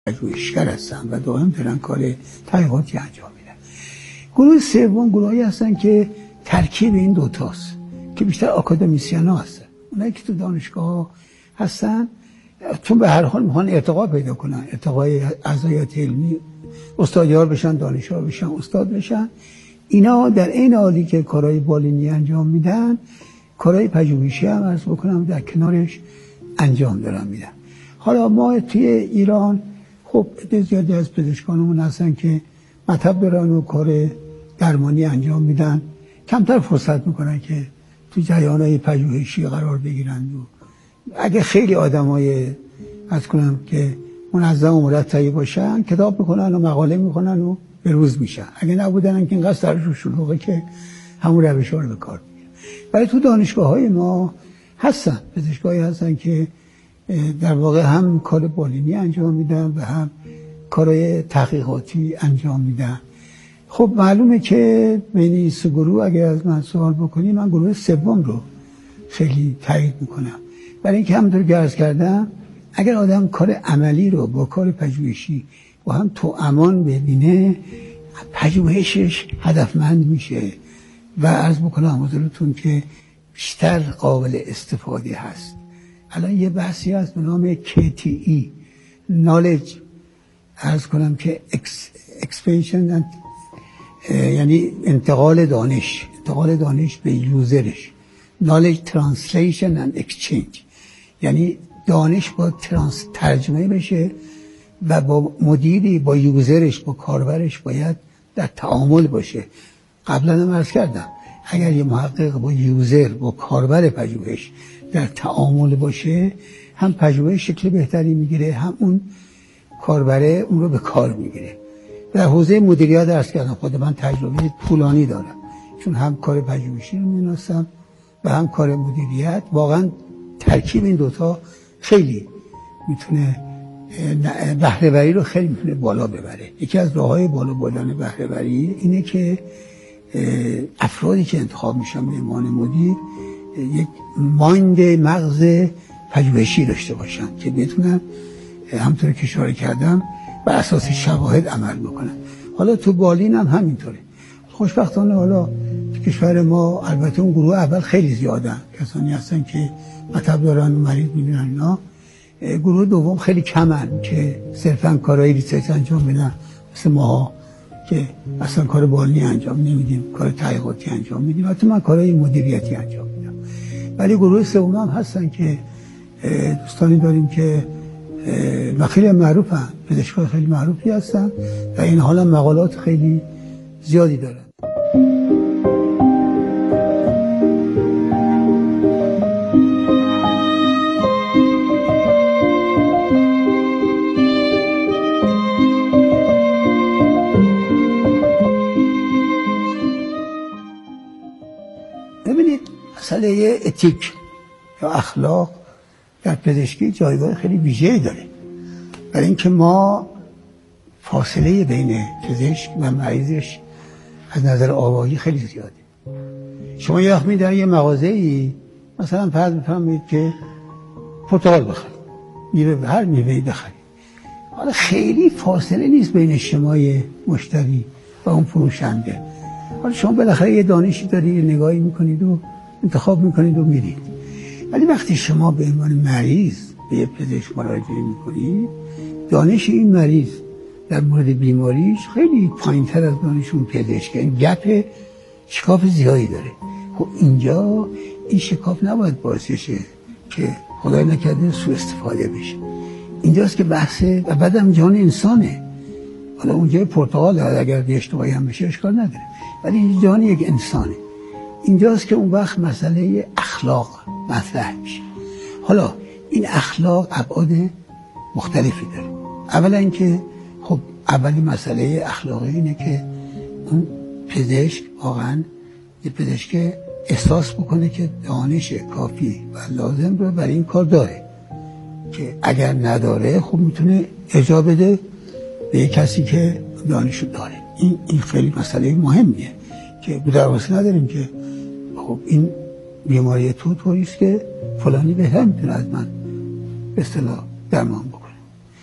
پژوهشگر هستن و دائم دارن کار تحقیقاتی انجام میدن. گروه سوم گروهی هستن که ترکیب این دوتاست که بیشتر آکادمیسیان ها هستن. اونایی که تو دانشگاه ها هستن چون به هر حال میخوان ارتقا پیدا کنن، ارتقای اعضایات علمی، استادیار بشن، دانشجو بشن، استاد بشن. اینا در این حالی که کارهای بالینی انجام میدن، کارهای پژوهشی هم عرض بکنم در کنارش انجام دارن میدن. حالا ما توی ایران خب زیادی از پزشکانمون هستن که مطب دارن و کار درمانی انجام میدن، کمتر فرصت میکنن که تو جریان‌های پژوهشی قرار بگیرن. و اگه خیلی آدمای از کنم که منظم و مرتبی باشن، کتاب میکنن و مقاله میکنن و به روز میشن. اگه نبودن که اینقدر سرشون شلوغه که همون روش‌ها رو به کار میگیرن. ولی تو دانشگاه‌های ما هستن پزشکایی هستن که در واقع هم کار بالینی انجام میدن و هم کارهای تحقیقاتی انجام میدن. خب معلومه که بین این سه گروه اگر از من سوال بکنی، من گروه سوم رو خیلی تایید میکنم. برای اینکه همونطور که عرض کردم اگر آدم کار عملی رو با کار پژوهشی با هم توامان ببینه، پژوهشش هدفمند میشه و عرض بکنم حضورتون که بیشتر قابل استفاده هست. الان یه بحثی هست به نام KTE Knowledge، عرض کنم که Expansion یعنی انتقال دانش به یوزرش، Knowledge Translation and Exchange، یعنی دانش با ترجمه بشه و با مدیری، با یوزرش، با کاربرش باید در تعامل باشه. قبلا هم عرض کردم اگر یه محقق با یوزر، با کاربر پژوهش در تعامل باشه، هم پژوهش شکل بهتری میگیره، هم اون کاربره اون رو به کار میگیره. در حوزه مدیریت عرض کردم خود من تجربه طولانی دارم، چون هم کار پژوهشی رو می‌ناسم و هم کار مدیریت. واقعا ترکیب این دوتا خیلی میتونه بهره‌وری رو خیلی میتونه بالا ببره. یکی از راه‌های بالا بردن بهره‌وری اینه که افرادی که انتخاب میشن به عنوان مدیر یک مغز پژوهشی داشته باشن که بتونن همونطور که اشاره کردم بر اساس شواهد عمل بکنن. حالا تو بالین هم همینطوره. خوشبختانه حالا تو کشور ما البته اون گروه اول خیلی زیادن، کسانی هستن که مطب دارن و مریض میبینن اینا. گروه دوم خیلی کمن که صرفا کارهای ریسرچ انجام میدن، مثل ماها که اصلا کار بالینی انجام نمیدیم، کار تحقیقاتی انجام میدیم، حتی من کارهای مدیریتی انجام میدم. ولی گروه سوم هم هستن که دوستانی داریم که خیلی معروفن، پزشکان خیلی معروفی هستن و این حالا مقالات خیلی زیادی دارن. ببینید مسئله اتیک یا اخلاق در پزشکی جایگاه خیلی ویژه‌ای داره، برای اینکه ما فاصله بین پزشک و مریضش از نظر آگاهی خیلی زیاده. شما یه وقت در یه مغازه‌ای مثلا فرض بفرمایید که پرتقال بخرید، هر میوه‌ای بخرید، حالا خیلی فاصله نیست بین شمای مشتری و اون فروشنده. حالا شما بالاخره یه دانشی دارید، یه نگاهی میکنید و انتخاب میکنید و میرید. ولی وقتی شما به عنوان مریض به یه پزشک مراجعه میکنید، دانش این مریض در مورد بیماریش خیلی پایین‌تر از دانش اون پزشک، این گپ شکاف زیادی داره. خب اینجا این شکاف نباید باعث شه که خدای نکرده سوء استفاده بشه. اینجاست که بحثه و بعدم جان انسانه. حالا اونجا پرتقال اگر اشتباهی هم بشه اشکال نداره، ولی این جان یک انسانه. اینجاست که اون وقت مسئله اخلاق مطرح میشه. حالا این اخلاق ابعاد مختلفی داره. اولا اینکه خب اولی مسئله اخلاقی اینه که اون پزشک واقعا یه پزشک احساس بکنه که دانش کافی و لازم رو برای این کار داره، که اگر نداره خب میتونه ارجاع بده به یک کسی که دانشو داره. این خیلی مسئله مهمیه که درواسی نداریم که خب این بیماری طوریست که فلانی بهتر میتونه از من به اصطلاح درمان بکنه.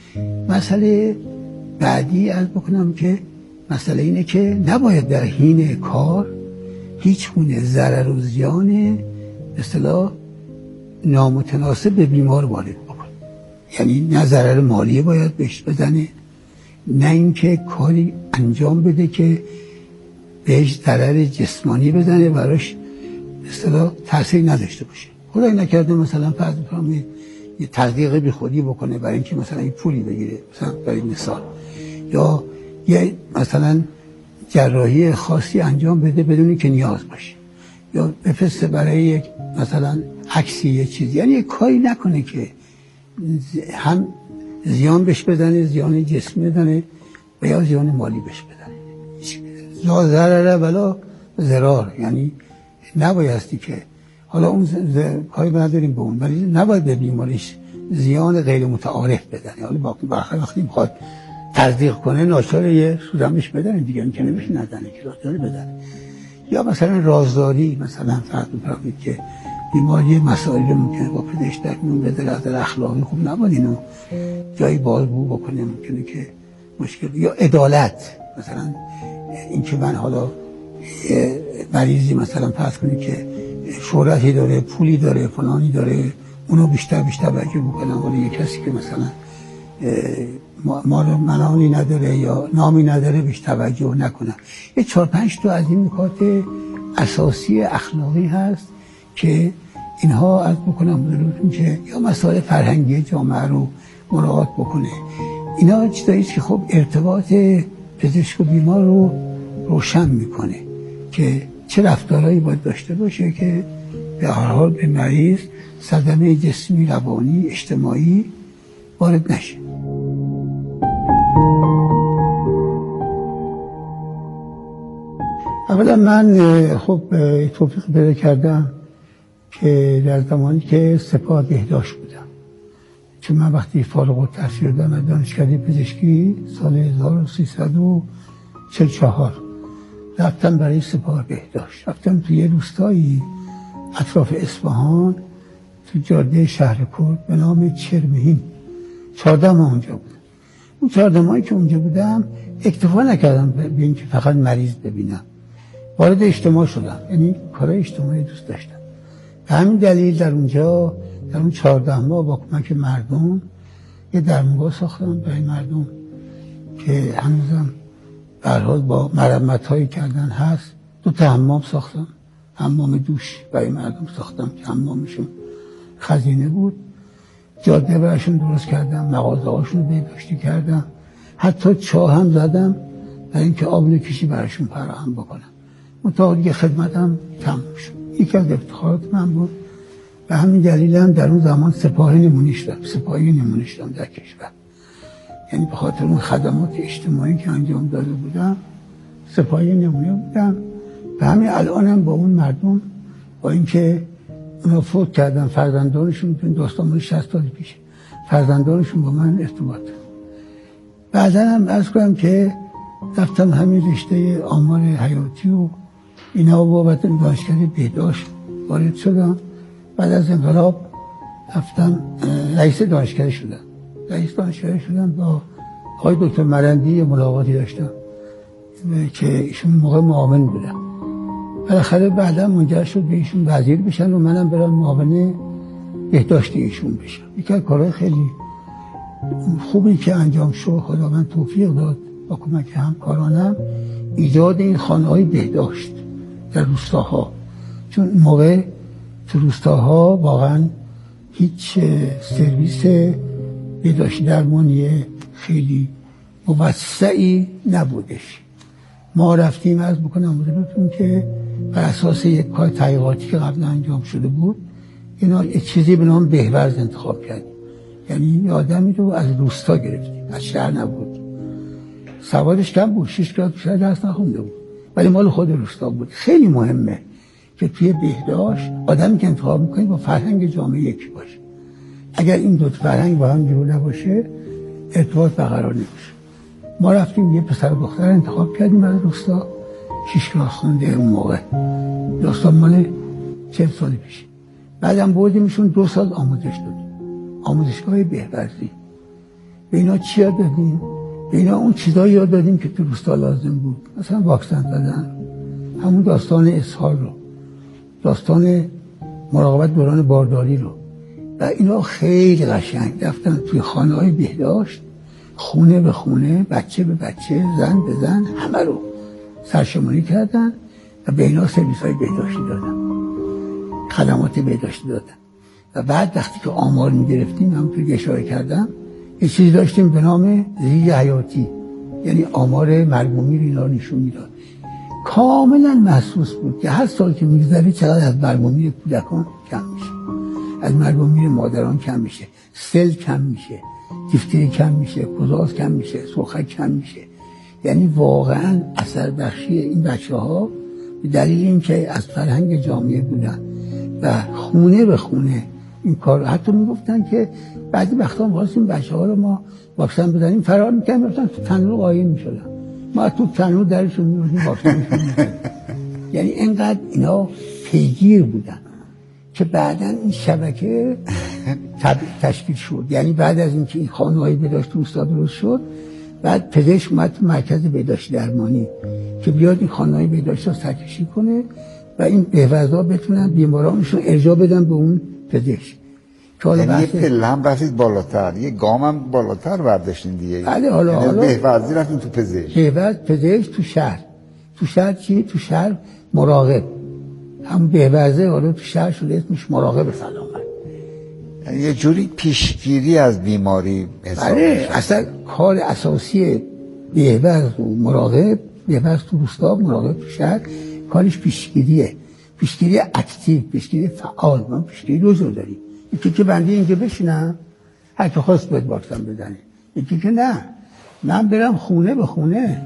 مسئله بعدی عرض بکنم که مسئله اینه که نباید در حین کار هیچ گونه ضرر و زیان به اصطلاح نامتناسب به بیمار وارد بکنه. یعنی نه ضرر مالی باید بهش بزنه، نه اینکه کاری انجام بده که بهش ضرر جسمانی بزنه براش به اصطلاح تأثیری نداشته باشه. خدای نکرده مثلا فرض بکنم یه تزریق بی خودی بکنه برای اینکه مثلا یه پولی بگیره، مثلا برای مثال، یا یه مثلا جراحی خاصی انجام بده بدون که نیاز باشه، یا بفرسته برای یک مثلا عکسی یه چیزی، یعنی کاری نکنه که هم زیان بهش بدنه، زیان جسمی بدنه و یا زیان مالی بهش بدنه. لا ضرر ولا ضرار، یعنی نبایستی که حالا اون کاری نداریم به اون، ولی نباید به بیماریش زیان غیر متعارف بدنه. حالا وقتی میخواد تصدیق کنه ناچار یه سودمش بدنه دیگه، این که نمیشه ندنه که ناچار بدنه. یا مثلا رازداری، مثلا فرض بفرمایید که بیماری مسائلی رو ممکنه با پزشک درمون بده، از اخلاقی خوب نباید اینو جایی بازگو بکنه، ممکنه که مشکل. یا عدالت، مثلا این که من حالا مریضی مثلا فرض کنید که شهرتی داره، پولی داره، فلانی داره، اونو بیشتر توجه بکنم، ولی یه کسی که مثلا مال منانی نداره یا نامی نداره بیش توجه نکنم. یه 4-5 تا از این نکات اساسی اخلاقی هست که اینها از بکنم حضورتون که یا مسائل فرهنگی جامعه رو مراعات بکنه. اینا چیزایی که خب ارتباط پزشک و بیمار رو روشن میکنه که چه رفتارهایی باید داشته باشه که به هر حال به مریض صدمه جسمی، روانی، اجتماعی وارد نشه. اولا من خب توفیق پیدا کردم که در زمانی که سپاه بهداشت بودم، چون من وقتی فارغ التحصیل شدم از دانشکده پزشکی سال 1344 رفتم برای سپاه بهداشت. رفتم توی روستایی اطراف اصفهان تو جاده شهرکرد به نام چرمهین. 14 ماه اونجا بودم. اون 14 ماهی که اونجا بودم اکتفا نکردم به اینکه فقط مریض ببینم، وارد اجتماع شدم، یعنی کارهای اجتماعی دوست داشتم. به همین دلیل در اونجا در اون 14 ماه با کمک مردم یه درمونگاه ساختم برای مردم که هنوزم به هر حال با مرمت‌هایی کردن هست. 2 تا حمام ساختم، حمام دوش برای مردم ساختم که حمامشون خزینه بود. جاده براشون درست کردم، مغازه‌هاشون رو بهداشتی کردم، حتی چاه هم زدم برای اینکه آب کشی براشون فراهم بکنم. منتها دیگه خدمتم تموم شد. یکی از افتخارات من بود. به همین دلیل هم در اون زمان سپاهی نمونه شدم در کشور. یعنی به خاطر اون خدمات اجتماعی که انجام داده بودم سپاهی نمونه بودم. به همین الانم با اون مردم، با اینکه اونا فوت کردن، فرزندانشون داستان مال 60 سال پیش، فرزندانشون با من ارتباط. بعدا هم عرض کنم که رفتم همین رشته آمار حیاتی و اینا و بابت دانشکده بهداشت وارد شدم. بعد از انقلاب رفتم رئیس دانشکده شدم. با آقای دکتر مرندی ملاقاتی داشتم که ایشون موقع معاون بودم. بالاخره بعدا منجر شد به ایشون وزیر بشن و منم برام معاون بهداشتی ایشون بشم. یکی از کارهای خیلی خوبی که انجام شد، خداوند توفیق داد با کمک همکارانم، ایجاد این خانه‌های بهداشت در روستاها. چون موقع تو روستاها واقعا هیچ سرویس بهداشتی درمانی خیلی موسعی نبودش. ما رفتیم از بکنم حضورتون که بر اساس یک کار تحقیقاتی که قبلا انجام شده بود اینا یک چیزی به نام بهورز انتخاب کردیم. یعنی آدمی رو از روستا گرفتیم، از شهر نبود. سوادش کم بود، 6 کلاس شهر درس نخونده بود، ولی مال خود روستا بود. خیلی مهمه که توی بهداشت آدمی که انتخاب میکنی با فرهنگ جامعه یکی باشه. اگر این دو فرهنگ با هم جور نباشه ارتباط برقرار نمیشه. ما رفتیم یه پسر و دختر انتخاب کردیم از روستا، 6 کلاس خونده اون موقع، داستان مال 40 سال پیش. بعدم بردیمشون 2 سال آموزش دادیم، آموزشگاه بهورزی. به اینا چی یاد دادیم؟ به اینا اون چیزایی یاد دادیم که تو روستا لازم بود. مثلا واکسن زدن، همون داستان اسهال رو، داستان مراقبت دوران بارداری رو، و اینا خیلی قشنگ رفتن توی خانه‌های بهداشت، خونه به خونه، بچه به بچه، زن به زن، همه رو سرشماری کردن و به اینا سرویس‌های بهداشتی دادن، خدمات بهداشتی دادن. و بعد وقتی که آمار می‌گرفتیم، همونطور که اشاره کردم، یه چیزی داشتیم به نام زیج حیاتی، یعنی آمار مرگ و میر اینا نشون میداد. کاملا محسوس بود که هر سال که میگذره چقدر از مرگ و میر کودکان کم میشه، از مرگ و میر مادران کم میشه، سل کم میشه، دیفتری کم میشه، گزاز کم میشه، سرخک کم میشه. یعنی واقعا اثر بخشی این بچه‌ها به دلیل اینکه از فرهنگ جامعه بودن و خونه به خونه این کار، حتی میگفتن که بعضی وقتا می‌خواستیم بچه‌ها رو ما واکسن بزنیم، فرار می‌کردن می‌رفتن تو تنور قایم می‌شدن، ما تو تنور درشون می‌بردیم واکسنشون می‌زدیم. یعنی اینقدر اینا پیگیر بودن که بعداً این شبکه تشکیل شد. یعنی بعد از اینکه این خانه‌های بهداشت روستا درست شد، بعد پزشک اومد تو مرکز بهداشت درمانی که بیاد این خانه‌های بهداشت رو سرکشی کنه و این بهوزا بتونن بیمارانشون ارجاع بدن به اون پزشک. یعنی یه پله هم رفتید بالاتر، یه گام هم بالاتر برداشتین دیگه. بله، حالا بهوزی رفتین تو پزشک. پزشک تو شهر چی؟ تو شهر مراقب، هم بهوزه، حالا تو شهر شده اسمش مراقب سلامت. یعنی یه جوری پیشگیری از بیماری حساب میشه. بله، اصلا کار اساسی بهوز و مراقب، بهوز تو روستا، مراقب تو شهر، کارش پیشگیریه، پیشگیری اکتیو، پیشگیری فعال. ما پیشگیری دو جور داریم، یکی که بنده اینجا بشینم هر که خواست باید واکسن بزنه، یکی که نه، من برم خونه به خونه،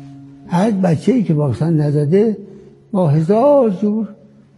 هر بچه‌ای که واکسن نزده با 1000 جور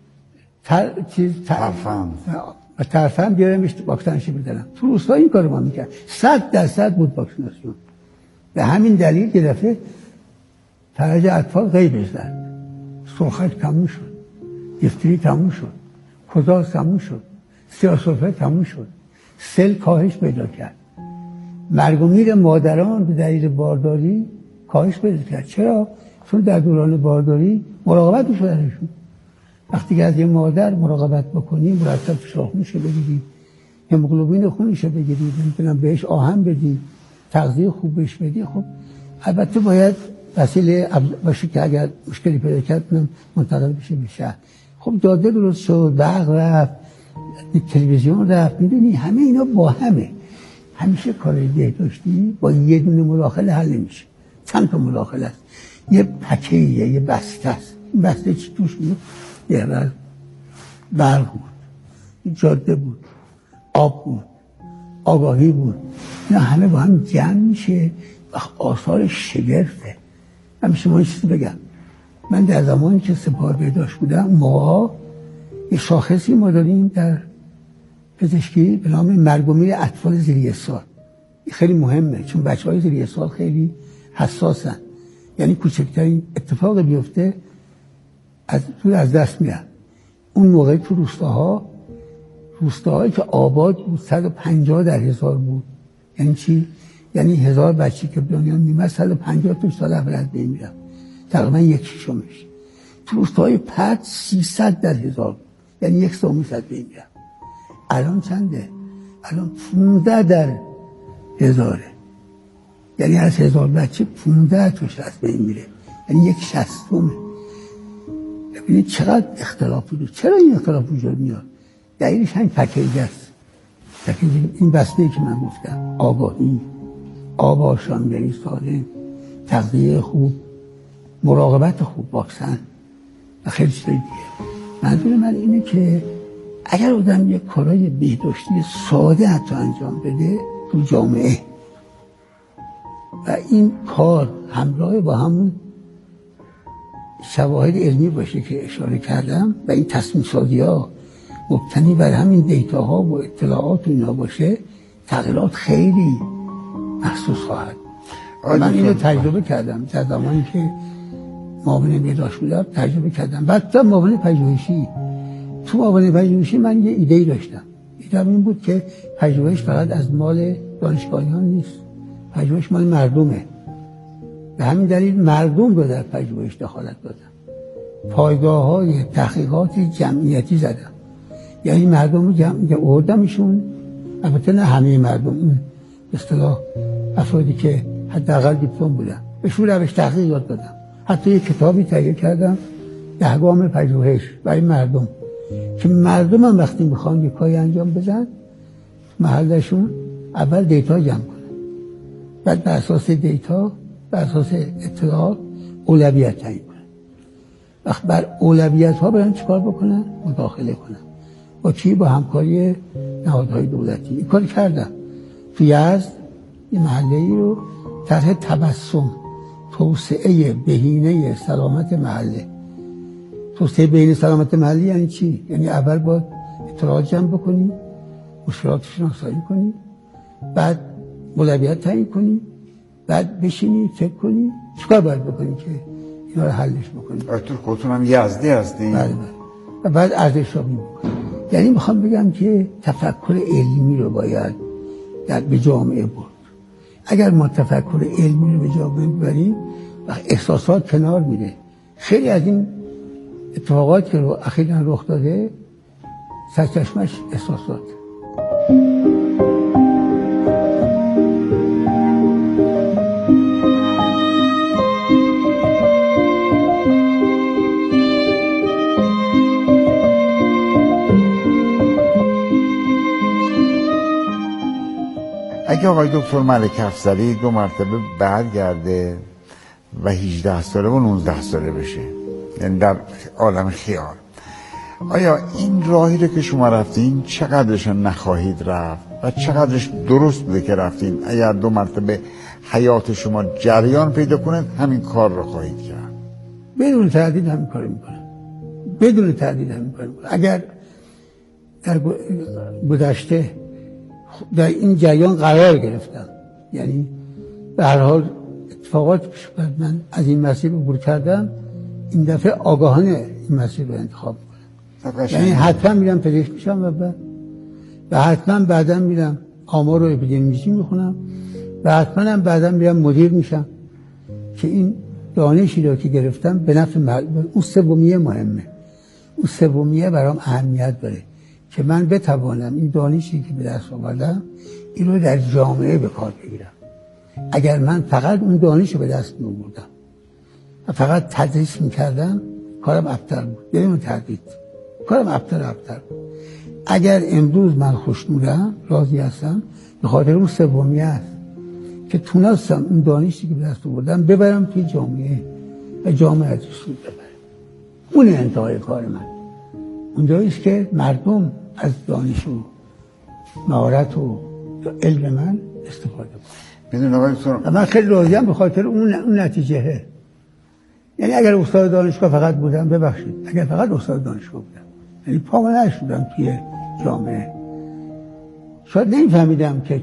ترفند بیارمش واکسنش بدارم. تو روستا این کارو ما میکرد، 100% بود واکسیناسیون. به همین دلیل یه دفعه فرج اطفال غیبش زد، سرخک تموم شد، دیفتری تموم شد، گزاز تموم شد، سیاه‌سرفه تموم شد، سل کاهش پیدا کرد، مرگ و میر مادران به دلیل بارداری کاهش پیدا کرد. چرا؟ چون در دوران بارداری مراقبت می‌شد ازشون. وقتی که از یه مادر مراقبت بکنی، مرتب فشار خونش رو بگیری، هموگلوبین خونش رو بگیری، نمی‌تونم بهش آهن بدی، تغذیه خوب بهش بدی، خب البته باید وسیله باشه که اگر مشکلی پیدا کرد منتقل بشه به شهر. خب جاده درست شد، برق رفت، تلویزیون رفت، میدونی همه اینا با همه. همیشه کارهای بهداشتی با یه دونه مداخله حل نمیشه، چند تا مداخله است. یه پکیه، یه بسته است. این بسته چی توش بود؟ یه برق بود، جاده بود، آب بود، آگاهی بود. اینا همه با هم جمع میشه و آثار شگرفه. همیشه ما چیزی بگم، من در زمانی که سپاه بهداشت بودم، موقع یه شاخصی ما داریم در پزشکی به نام مرگ و میر اطفال زیر 1 سال. این خیلی مهمه، چون بچه‌های زیر 1 سال خیلی حساسن. یعنی کوچکترین اتفاق بیفته از دست میرن. اون موقع تو روستاهایی که آباد بود 150 در 1000 بود. یعنی چی؟ یعنی 1000 بچه که به دنیا میمد 150 تا سال اول از بین میرفت، تقریبا 1/6. تو روستاهای پرت 300 در 1000 بود، یعنی 1/3 از بین میرفت. الان چنده؟ الان 15 در 1000. یعنی از 1000 بچه 15 توش از بین میره، یعنی 1/60. ببینید چقدر اختلاف بود. چرا این اختلاف وجود میاد؟ دلیلش همین پکیج است. این بسته‌ای که من گفتم، آگاهی، آب آشامیدنی سالم، تغذیه خوب، مراقبت خوب، واکسن و خیلی چیزای دیگه. منظور من اینه که اگر آدم یک کارای بهداشتی ساده حتی انجام بده تو جامعه و این کار همراه با همون شواهد علمی باشه که اشاره کردم و این تصمیم سازی ها مبتنی بر همین دیتا ها و اطلاعات و اینا باشه، تغییرات خیلی محسوس خواهد. من اینو تجربه کردم در زمانی که معاون بهداشت بودم، تجربه کردم. بعد معاون پژوهشی، تو معاون پژوهشی من یه ایده‌ای داشتم. ایده‌م این بود که پژوهش فقط از مال دانشگاهیان نیست، پژوهش مال مردمه. به همین دلیل مردم رو در پژوهش دخالت دادن. پایگاه‌های تحقیقات جمعیتی زدن. یعنی مردم رو آوردمشون، البته نه همه مردم، اون به اصطلاح افرادی که حداقل دیپلم بودن، بهشون روش تحقیق یاد دادم. حتی یک کتابی تهیه کردم، 10 گام پژوهش برای مردم، که مردم هم وقتی میخوان یک کاری انجام بدن محلشون اول دیتا جمع کنن، بعد بر اساس دیتا، بر اساس اطلاعات اولویت تعیین کنن. وقت بر اولویت ها برن چیکار بکنن؟ مداخله کنن. با چی؟ با همکاری نهادهای دولتی. این کار کردم. تو یزد یه محله‌ای رو طرح تبسم، توسعه بهینه سلامت محله. توسعه بهینه سلامت محله یعنی چی؟ یعنی اول باید اطلاعات جمع بکنی، مشکلات شناسایی کنی، بعد اولویت تعیین کنی، بعد بشینی فکر کنی چیکار باید بکنی که اینا رو حلش بکنی. تو خودتون هم یزدی هستی؟ بله. و بعد ارزش‌یابی بکنی. یعنی میخوام بگم که تفکر علمی رو باید به جامعه برد. اگر ما تفکر علمی رو به جامعه ببریم و احساسات کنار میره. خیلی از این اتفاقات که اخیراً رخ داده سرچشمش احساسات. اگه آقای دکتر ملک افضلی 2 مرتبه برگرده و 18 ساله و 19 ساله بشه، یعنی در عالم خیال، آیا این راهی رو که شما رفتین چقدرش نخواهید رفت و چقدرش درست بوده که رفتین؟ اگر 2 مرتبه حیات شما جریان پیدا کنه همین کار رو خواهید کرد؟ بدون تردید همین کار میکنم. بدون تردید همین کار میکنم. اگر در گذشته در این جریان قرار گرفتم، یعنی به هر حال اتفاقات پیش اومد، من از این مسیر عبور کردم، این دفعه آگاهانه این مسیر رو انتخاب میکنم. یعنی حتما میرم پزشک میشم و حتما بعدا میرم آمار و اپیدمیولوژی میخونم و حتما هم بعدا میرم مدیر میشم که این دانشی رو که گرفتم به نفع اون سومیه مهمه. اون سومیه برام اهمیت داره که من بتوانم این دانشی که به دست آوردم این رو در جامعه به کار بگیرم. اگر من فقط اون دانش رو به دست می‌آوردم و فقط تدریس می‌کردم کارم ابتر بود. بدون تردید کارم ابتر بود. اگر امروز من خوشنودم، راضی هستم، به خاطر اون سومیه است که تونستم اون دانشی که به دست آوردم ببرم توی جامعه و جامعه ازش سود ببره. اون انتهای کار من. اونجاییست که مردم از دانش و مهارت و علم من استفاده کنن. و من خیلی راضیم به خاطر اون نتیجه. یعنی اگر استاد دانشگاه فقط بودم، ببخشید، اگر فقط استاد دانشگاه بودم، یعنی پا نشدم توی جامعه، شاید نمیفهمیدم که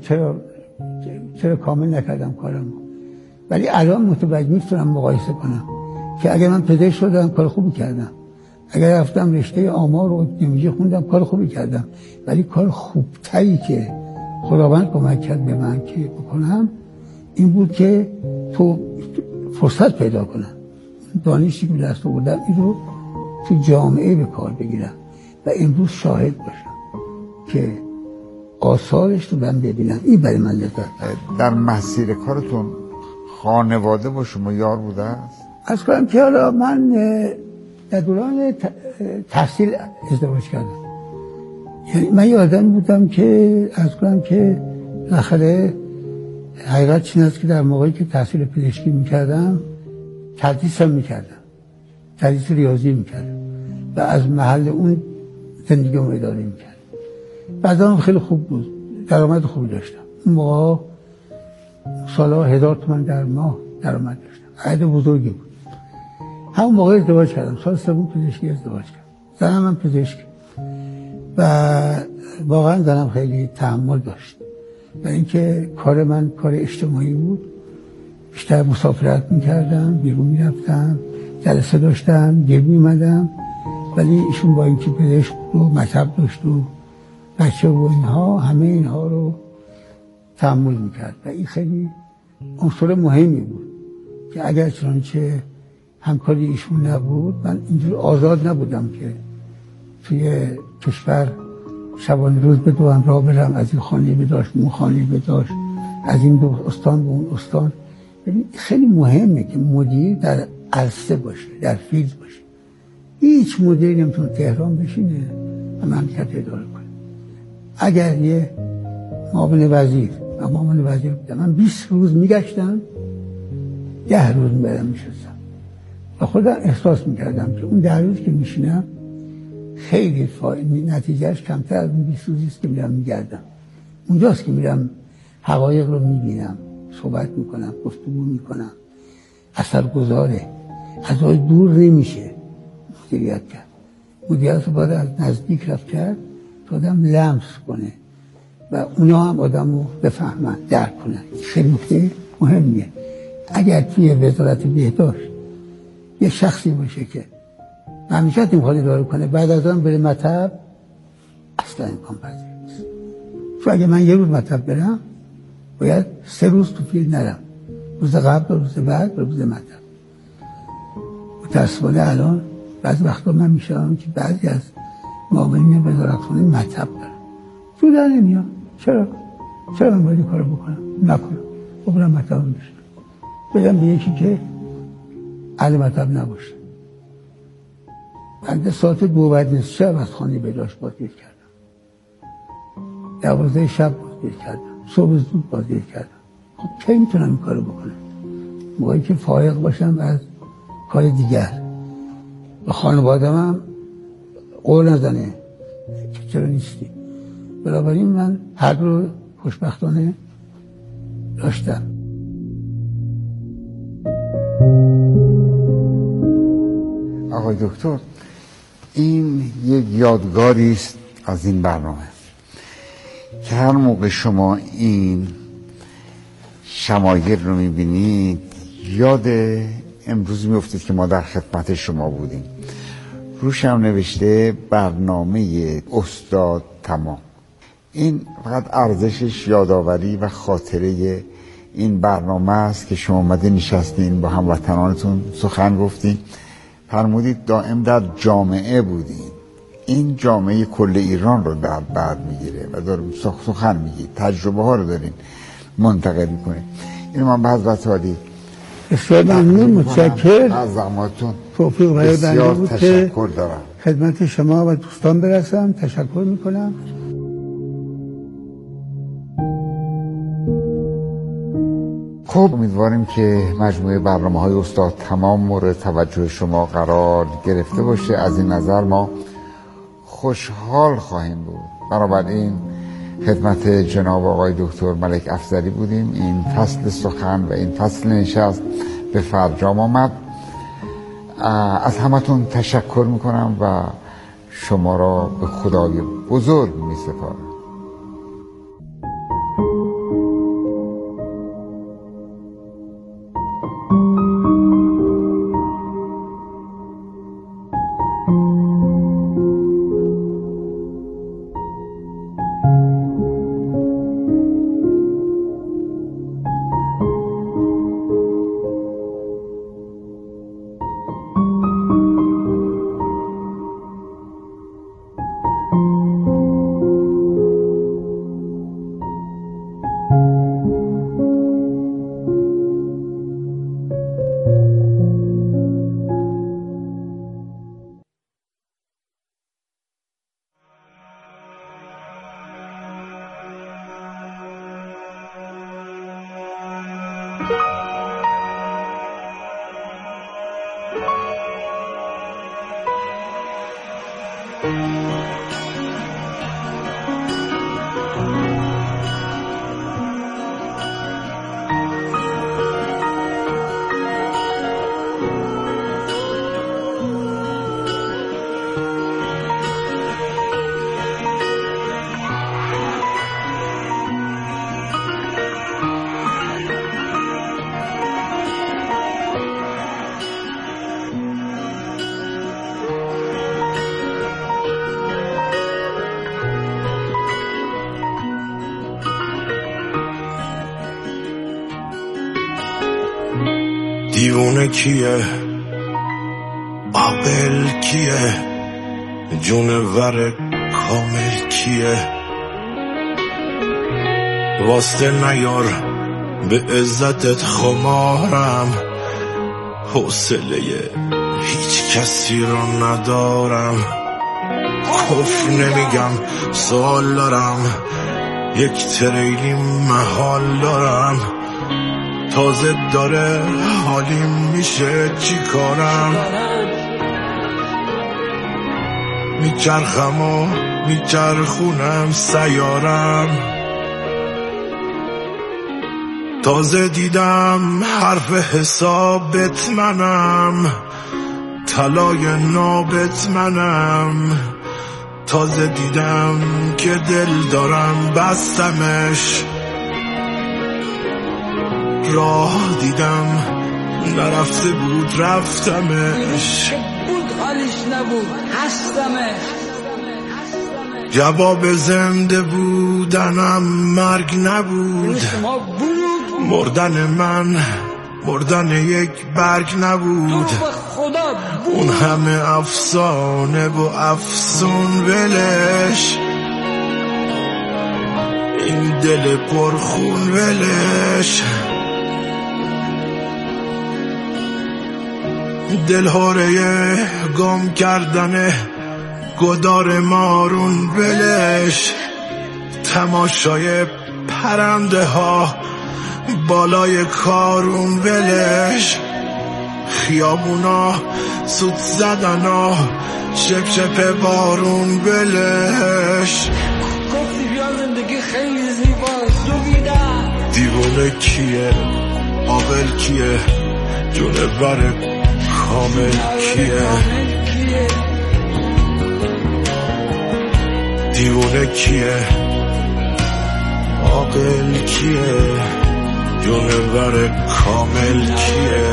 چرا کامل نکردم کارم. ولی الان متوجه میتونم مقایسه کنم که اگر من پزشک شدم کار خوبی کردم، اگر رفتم رشته آمار و اپیدمیولوژی خوندم کار خوبی کردم، ولی کار خوبتری که خداوند کمک کرد به من که بکنم این بود که تو فرصت پیدا کنم، دانشی که به دست آوردم این رو تو جامعه به کار بگیرم و امروز شاهد باشم که آثارش رو من ببینم. این برای من لذت. در مسیر کارتون خانواده با شما یار بوده است؟ از کنم که حالا من در دوران تحصیل ازدواج کردم. یعنی من یه آدمی بودم که از کنم که بالاخره حقیقت این است که در موقعی که تحصیل پزشکی میکردم تدریس هم میکردم، تدریس ریاضی میکردم و از محل اون زندگی رو اداره میکردم. بعدم خیلی خوب بود، درآمد خوبی داشتم. اون موقع سالا 1000 تومان در ماه درآمد داشتم، عدد بزرگی بود. همون موقع ازدواج کردم، سال 3 پزشکی ازدواج کردم. زنم هم پزشک و واقعا زنم خیلی تحمل داشت و اینکه کار من کار اجتماعی بود. بیشتر مسافرت میکردم، بیرون میرفتم، جلسه داشتم، گیر میمدم، ولی ایشون با اینکه پزشک بود و مکتب داشت و بچه و اینها، همه اینها رو تحمل میکرد و این خیلی عنصر مهمی بود که اگر چنانچه همکاری ایشون نبود من اینجور آزاد نبودم که توی کشور شبانه روز به دو راه برم، از این خانه به داشت اون خانه به داشت، از این دو استان به اون استان. خیلی مهمه که مدیر در عرصه باشه، در فیلد باشه. هیچ مدیری نمیتونه تهران بشینه و مملکت اداره کنه. اگر یه معاون وزیر بودم، من 20 روز میگشتم، 10 روز برم میشستم و خودم احساس میکردم که اون 10 روز که میشینم خیلی نتیجهش کمتر از اون 20 روزی است که میرم میگردم. اونجاست که میرم حقایق رو میبینم، صحبت میکنم، گفتگو میکنم. اثرگذاره. از راه دور نمیشه مدیریت کرد. مدیریت رو باید از نزدیک رفت کرد تا آدم لمس کنه و اونا هم آدم رو بفهمن، درک کنن. خیلی نکته مهمیه. اگر توی وزارت بهداشت یه شخصی باشه که مملکت میخواد اداره کنه، بعد از آن بره مطب، اصلا امکان پذیر نیست. چون اگه من یه روز مطب برم باید 3 روز تو فیلد نرم، روز قبل و روز بعد و روز مطب. متاسفانه الان بعضی وقتا من میشم که بعضی از معاونین وزارتخانه مطب دارم، تو در نمیام. چرا من باید این کارو بکنم؟ نکنم. برم مطب بشم، بگم به یکی که اهل مطب نباشه. بنده ساعت 2 بعد نصف شب از خانه بهداشت بازدید کردم، 12 شب بازدید کردم، صبح زود بازدید کردم. خب کی میتونم این کارو بکنم؟ موقعی که فارغ باشم از کار دیگر و خانواده‌ام هم قول نزنه که چرا نیستی. بنابراین من هر رو خوشبختانه داشتم. آقای دکتر، این یک یادگاری است از این برنامه که هر موقع شما این شمایل رو میبینید یاد امروز میفتید که ما در خدمت شما بودیم. روش هم نوشته برنامه استاد تمام. این فقط ارزشش یادآوری و خاطره این برنامه است که شما اومدین نشستین با هموطنانتون سخن گفتین، فرمودید دائم در جامعه بودین. این جامعه کل ایران رو در بر میگیره و داریم سخن میگید، تجربه ها رو دارین منتقل میکنید. اینو من به حضرت عالی بسیار ممنون، متشکرم از زحماتتون. توفیق برای بنده بود تشکر دارم. خدمت شما و دوستان برسم. تشکر میکنم. خب امیدواریم که مجموعه برنامه‌های استاد تمام مورد توجه شما قرار گرفته باشه. از این نظر ما خوشحال خواهیم بود. بنابراین خدمت جناب آقای دکتر ملک افضلی بودیم. این فصل سخن و این فصل نشست به فرجام آمد. از همتون تشکر میکنم و شما را به خدای بزرگ میسپارم. دیوونه کیه عاقل کیه جونور کامل کیه واسطه نیار به عزتت خمارم حوصله هیچ کسی رو ندارم کفر نمیگم سوال دارم یک تریلی محال دارم تازه داره حالیم میشه چی کارم میچرخم و میچرخونم سیارم تازه دیدم حرف حسابت منم طلای نابت منم تازه دیدم که دل دارم بستمش راه دیدم نرفته بود رفتمش بود حالش نبود هستمش جواب زنده بودنم مرگ نبود مردن من مردن یک برگ نبود اون همه افسانه و افسون ولش این دل پرخون ولش دل هاره گم کردنه گدار مارون ولش تماشای پرنده ها بالای کارون ولش خیابونا سوت زدنا شپ شپ بارون ولش گفتی بیا زندگی خیلی زیباست دویدم دیوونه کیه عاقل کیه جونور کامل کیه دیوونه کیه عاقل کیه جونور کامل کیه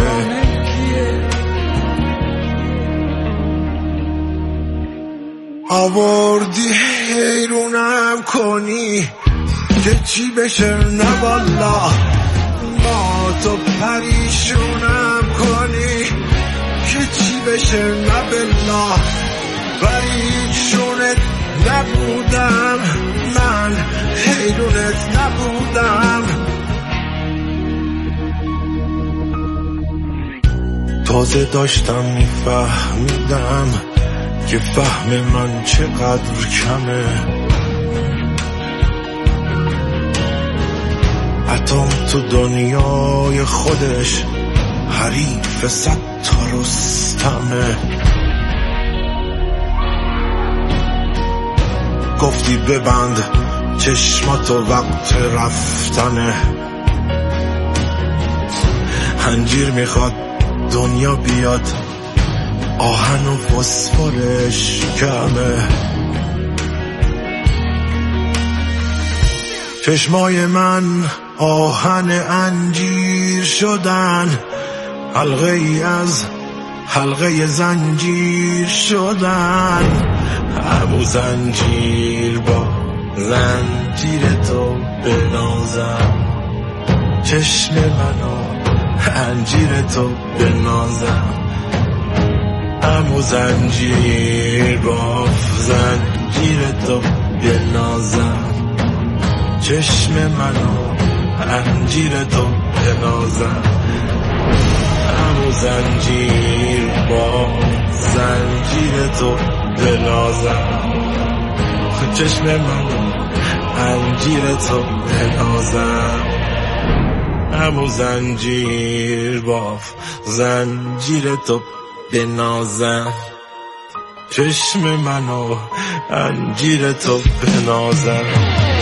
آوردی حیرونم کنی که چی بشه نه والله ما تو پریشونم کنی که چی بشه نه بالله پریشونت نبودم من حیرونت نبودم تازه داشتم میفهمیدم که فهم من چقدر کمه اتم تو دنیای خودش حریف 100 تا رستمه گفتی ببند چشماتو وقت رفتنه انجیر میخواد دنیا بیاد آهن و فسفرش کمه چشمای من آهن انجیر شدن حلقه ای از حلقه زنجیر شدن همو زنجیر با زنجیر تو بنازم چشم منو انجیر تو بنازم همو زنجیر با زنجیر تو بنازم چشم منو انجیر تو بنازم همو زنجیر با زنجیر تو بنازم چشم منو انجیر تو بنازم همو زنجیر با زنجیر تو بنازم چشم منو انجیر تو بنازم